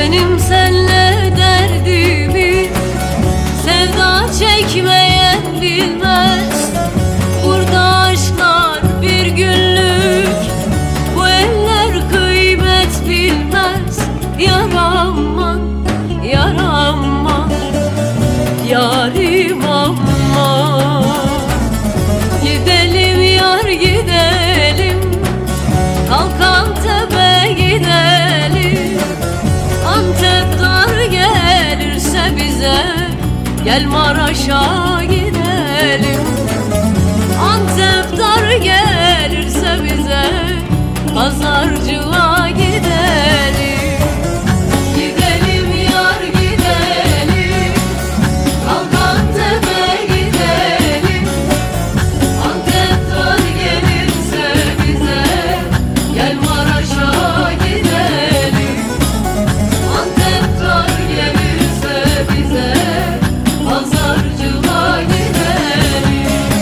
Benim senle derdimi sevda çekmeyen bilmez. Burada aşklar bir günlük, bu eller kıymet bilmez. Yar aman, yar aman, yarim aman. Gidelim yar gidelim, Kalkantep'e gidelim. Antep dar gelirse bize, gel Maraş'a gidelim. Antep dar gelirse bize, pazarcığa gidelim. Gidelim yar gidelim, Kalkantep'e gidelim. Antep dar gelirse bize, gel Maraş'a gidelim. Antep dar gelirse bize, pazarcığa gidelim.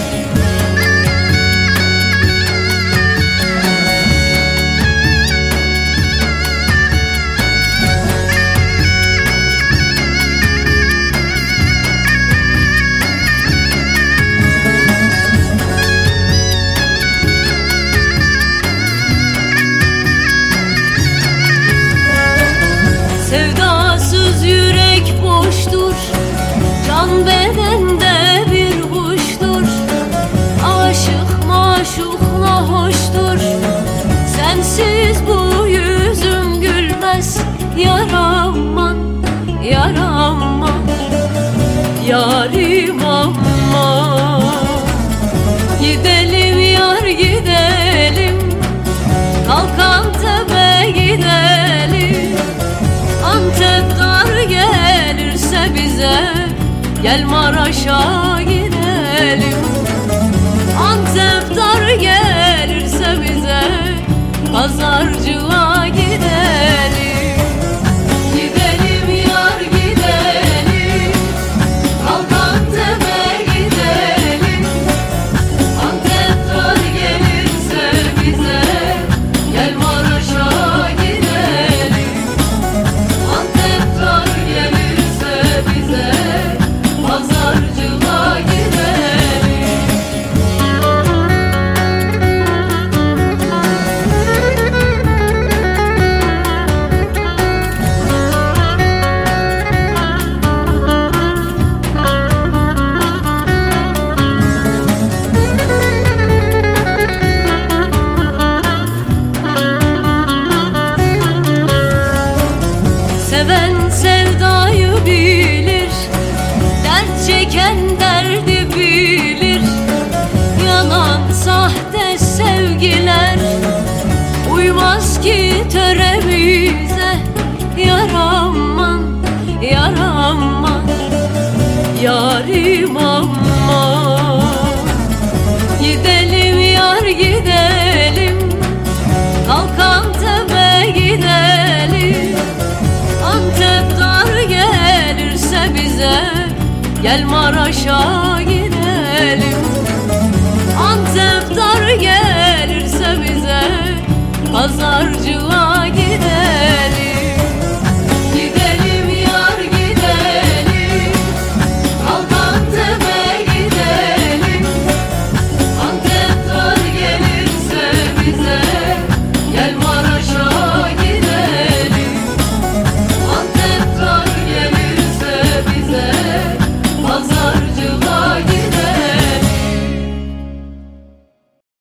Sevdasız yürek boştur, can bedende bir kuştur. Aşık maşukla hoştur, sensiz bu yüzüm gülmez. Yar aman, yar aman, yarim aman. Gidelim yar gidelim, Kalkantep'e gidelim. Antep dar gelirse bize, gel Maraş'a gidelim. Antep dar gelirse bize, pazarcığa gidelim. Gidelim yar gidelim, Kalkantep'e gidelim. Antep dar gelirse bize, gel Maraş'a gidelim. Antep dar gelirse bize, pazarcığa gidelim. Seven sevdayı bilir, dert çeken derdi bilir. Yalan sahte sevgiler uymaz ki töremize. Yar aman, yar aman, yarim aman. Gidelim yar gidelim, Kalkantep'e gidelim. Antep dar gelirse bize, gel Maraş'a gidelim. Antep dar gelirse bize, pazarcığa